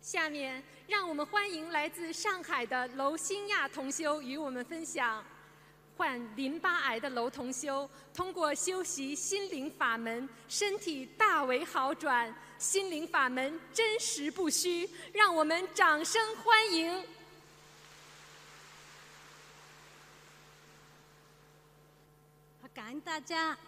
下面，让我们欢迎来自上海的娄新亚同修与我们分享，患淋巴癌的娄同修通过修习心灵法门，身体大为好转，心灵法门真实不虚，让我们掌声欢迎。 感恩大家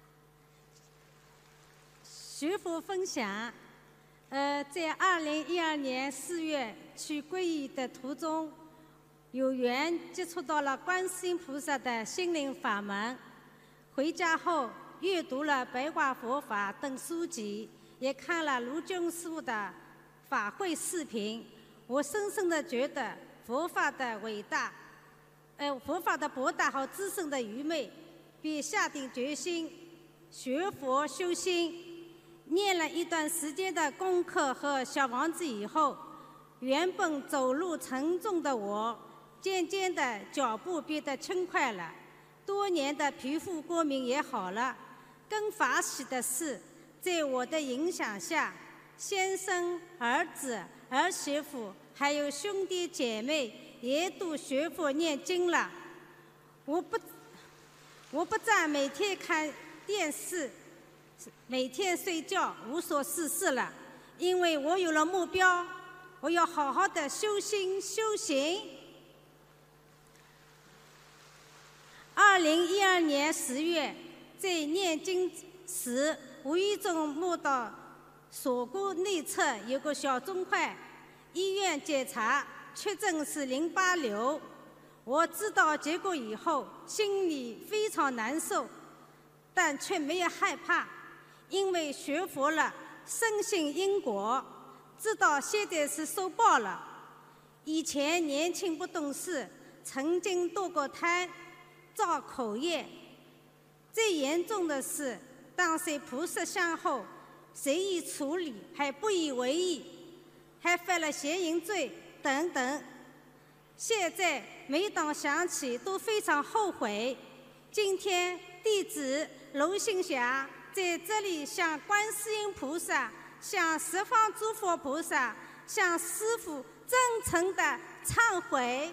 学佛分享。在2012年4月去皈依的途中，有缘接触到了观世音菩萨的心灵法门。回家后阅读了《白话佛法》等书籍，也看了卢军师父的法会视频。我深深地觉得佛法的伟大，佛法的博大和自身的愚昧，便下定决心学佛修心。念了一段时间的功课和小房子以后，原本走路沉重的我，渐渐的脚步变得轻快了，多年的皮肤过敏也好了。更法喜的是，在我的影响下，先生、儿子、儿媳妇还有兄弟姐妹也都学佛念经了。我不再每天看电视，每天睡觉无所事事了，因为我有了目标，我要好好的修心修行。2012年10月，在念经时，无意中摸到锁骨内侧有个小肿块，医院检查确诊是淋巴瘤。我知道结果以后，心里非常难受，但却没有害怕。因为学佛了，深信因果，知道现在是受报了。以前年轻不懂事，曾经堕过胎，造口业。最严重的是，当随菩萨像后，随意处理，还不以为意，还犯了邪淫罪等等。现在每当想起，都非常后悔。今天弟子娄新霞在这里向观世音菩萨、向十方诸佛菩萨、向师父真诚的忏悔，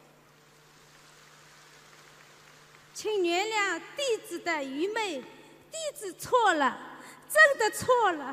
请原谅弟子的愚昧，弟子错了，真的错了。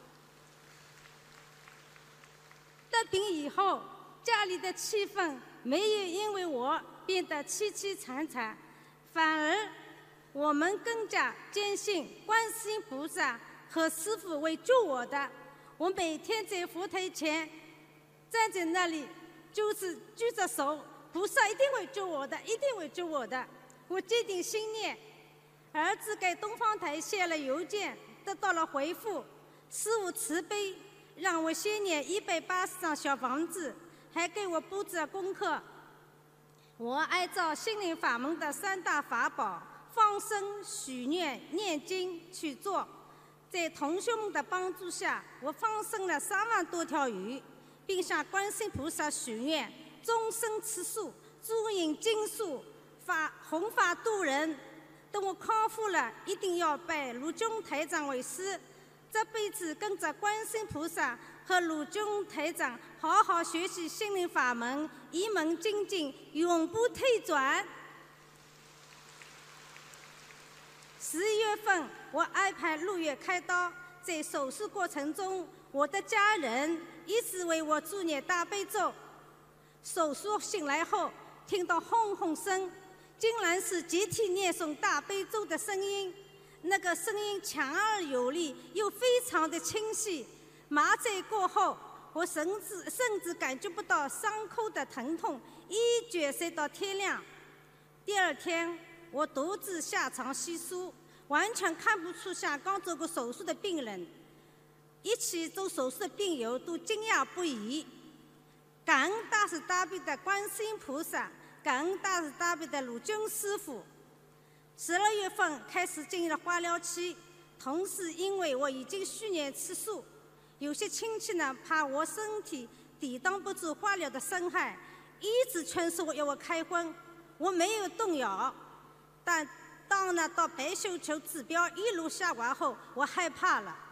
得病以后，家里的气氛没有因为我变得凄凄惨惨，反而我们更加坚信观世音菩萨和师父会救我的。我每天在佛台前站在那里，就是举着手，菩萨一定会救我的，一定会救我的。我坚定信念。儿子给东方台写了邮件，得到了回复。师父慈悲，让我先念180张小房子，还给我布置功课。我按照心灵法门的3大法宝放生、许愿、念经去做。在同学们的帮助下，我放生了3万多条鱼，并向观世音菩萨许愿，终身吃素，诸饮经素，弘法度人。等我康复了，一定要拜卢军台长为师，这辈子跟着观世音菩萨和卢军台长好好学习心灵法门，一门精进，永不退转。11月份，我安排6月开刀。在手术过程中，我的家人一直为我助念大悲咒。手术醒来后，听到轰轰声，竟然是集体念诵大悲咒的声音。那个声音强而有力，又非常的清晰。麻醉过后，我甚至感觉不到伤口的疼痛，一觉睡到天亮。第2天，我独自下床洗漱，完全看不出像刚做过手术的病人。一起做手术的病友都惊讶不已。感恩大慈大悲的观世音菩萨，感恩大慈大悲的卢军师父。12月份开始进入了化疗期，同时因为我已经去年吃素，有些亲戚呢怕我身体抵挡不住化疗的伤害，一直劝说我要我开荤，我没有动摇。但当到白血球指标一路下滑后，我害怕了。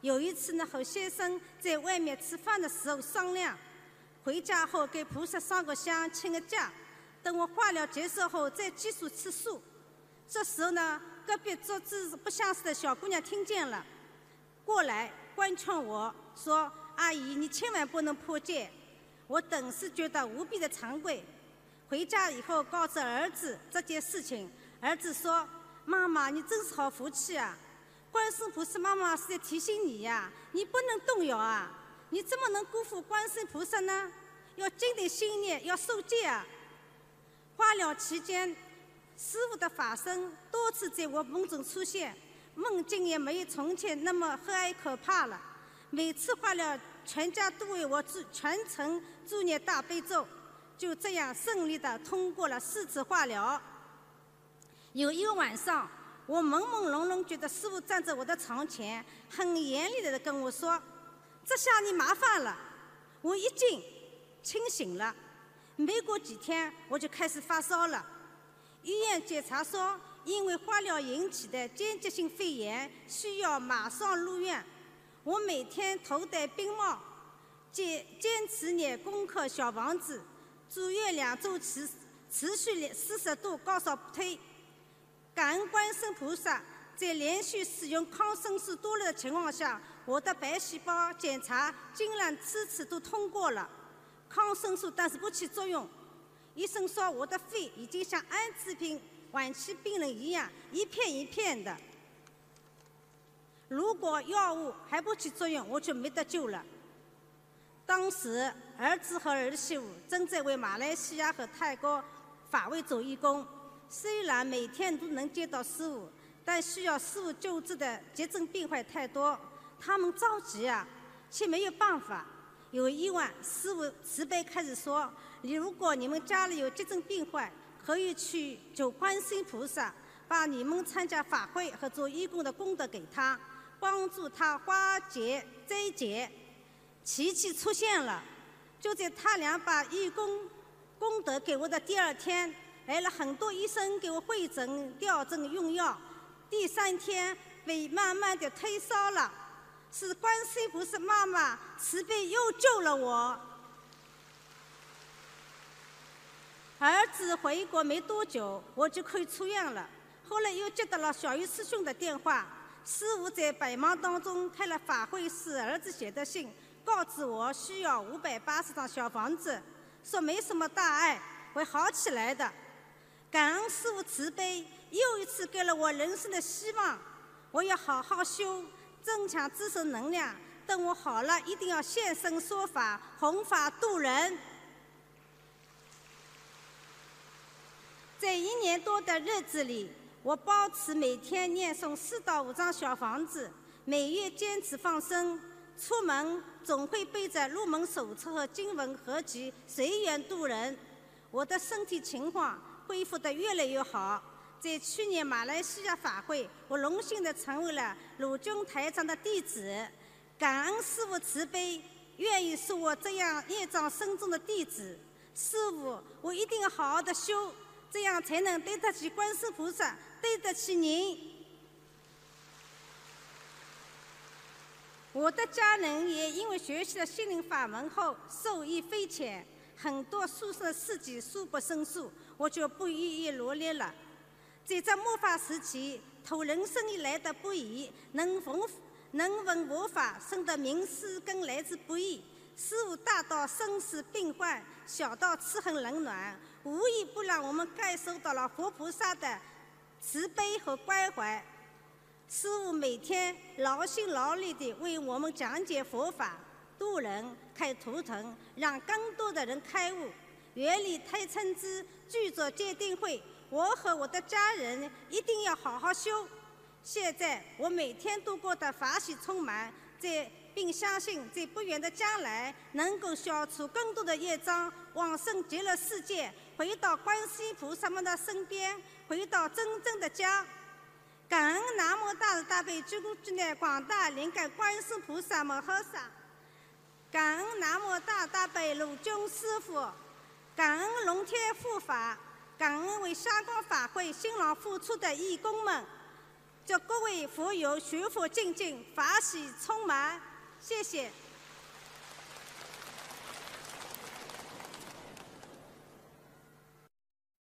有一次呢，和先生在外面吃饭的时候商量，回家后给菩萨上个香，请个假，等我化疗结束后再继续吃素。这时候呢，隔壁坐姿不相识的小姑娘听见了，过来关劝我说：“阿姨，你千万不能破戒。”我顿时觉得无比的惭愧。回家以后告诉儿子这件事情，儿子说：“妈妈，你真是好福气啊！观世音菩萨妈妈是在提醒你呀，你不能动摇啊！你怎么能辜负观世音菩萨呢？要坚定信念，要受戒啊！”化疗期间，师父的法身多次在我梦中出现，梦境也没有从前那么黑暗可怕了。每次化疗，全家都为我全程助念大悲咒，就这样顺利地通过了4次化疗。有一个晚上，我朦朦胧胧觉得师父站在我的床前，很严厉地跟我说：“这下你麻烦了。”我一惊，清醒了。没过几天，我就开始发烧了。医院检查说，因为化疗引起的间接性肺炎，需要马上入院。我每天头戴冰帽，坚持念功课小房子，住院2周持续40度高烧不退。感恩观世音菩萨，在连续使用抗生素多了的情况下，我的白细胞检查竟然4次都通过了。抗生素但是不起作用，医生说我的肺已经像艾滋病晚期病人一样一片一片的，如果药物还不起作用，我就没得救了。当时儿子和儿媳妇正在为马来西亚和泰国法会做义工，虽然每天都能见到师父，但需要师父救治的急症病患太多，他们着急啊，却没有办法。有一晚，师父慈悲开始说：“如果你们家里有急症病患，可以去求观世音菩萨，把你们参加法会和做义工的功德给他，帮助他化解灾劫。”奇迹出现了，就在他俩把义工功德给我的第2天，来了很多医生给我会诊、调诊、用药。第3天，肺慢慢的退烧了。是观世音菩萨妈妈慈悲又救了我。儿子回国没多久，我就可以出院了。后来又接到了小鱼师兄的电话，师父在百忙当中开了法会，是儿子写的信，告知我需要580张小房子，说没什么大碍，会好起来的。感恩师父慈悲，又一次给了我人生的希望。我要好好修，增强自身能量，等我好了，一定要现身说法，弘法度人。在1年多的日子里，我保持每天念诵4到5张小房子，每月坚持放生，出门总会背着入门手册和经文合集，随缘度人。我的身体情况恢复得越来越好。在去年马来西亚法会，我荣幸地成为了鲁军台长的弟子。感恩师父慈悲，愿意收我这样业障深重的弟子。师父，我一定要好好的修，这样才能对得起观世菩萨，对得起您。我的家人也因为学习了心灵法门后受益匪浅，很多书上的事迹数不胜数，我就不一一罗列了。在这末法时期，投人生以来的不易，能闻佛法，生得名师更来之不易。事物大到生死病患，小到吃喝冷暖，无一不让我们感受到了佛菩萨的慈悲和关怀。师父每天劳心劳力地为我们讲解佛法，度人，开图腾，让更多的人开悟。原理太称之，具作鉴定会，我和我的家人一定要好好修。现在我每天度过的法喜充满，并相信在不远的将来能够消除更多的业障，往生极乐世界，回到观世音菩萨们的身边，回到真正的家。感恩南无大慈大悲救苦救难广大灵感观世音菩萨摩诃萨，感恩南无大大悲鲁军师父，感恩龙天护法，感恩为香港法会辛劳付出的义工们。 祝各位佛友学佛精进，法喜充满。谢谢。